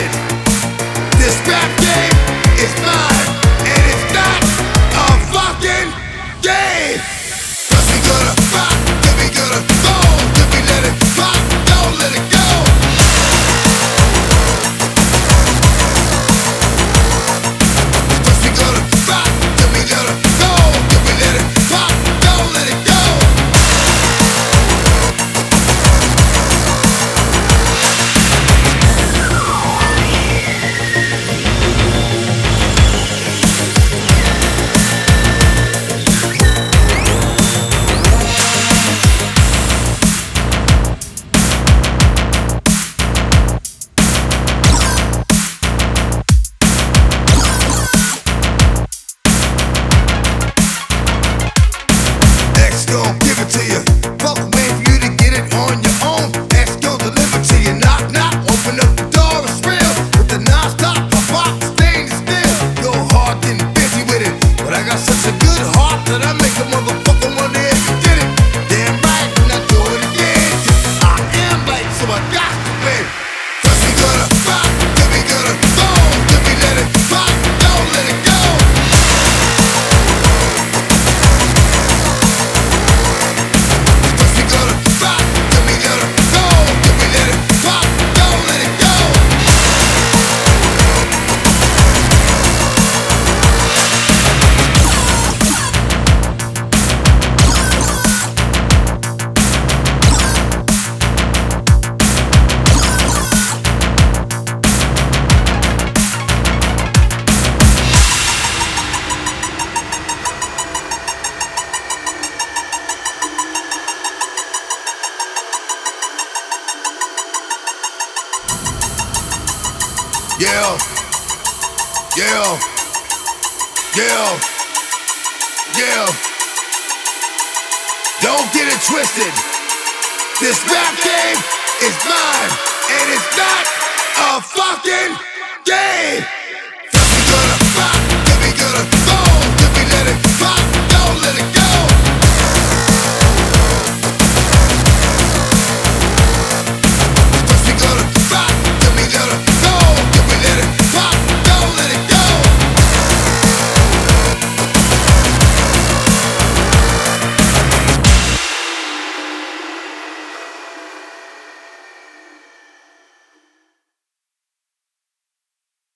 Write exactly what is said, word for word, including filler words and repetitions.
twisted. This rap game is mine, and it's not a fucking game. Cause we gonna rock, then we gonna roll, then we let it pop, don't let it go. Cause we gonna rock, then we gonna roll, then we let it pop, don't let it go. X gon' give it to you. Fuck, wait for you to get it on your own. X gon' deliver to you. Knock, knock, open up the door, it's real. With the non-stop, pop, pop, stainless steel. Your heart getting busy with it, but I got such a good heart that I make a motherfucker wonder if you did it. Damn right, and I do it again. I am late, so I got to win. Cause we gonna rock, then we gonna roll, then we let it pop, don't let it go. Cause we gonna rock, then we gonna roll, then we let it pop, don't let it go. Yeah, yeah, yeah, yeah. Don't get it twisted. This rap game is mine, and it's not a fucking game. First we gonna rock, then we gonna roll, then we let it pop, don't let it go.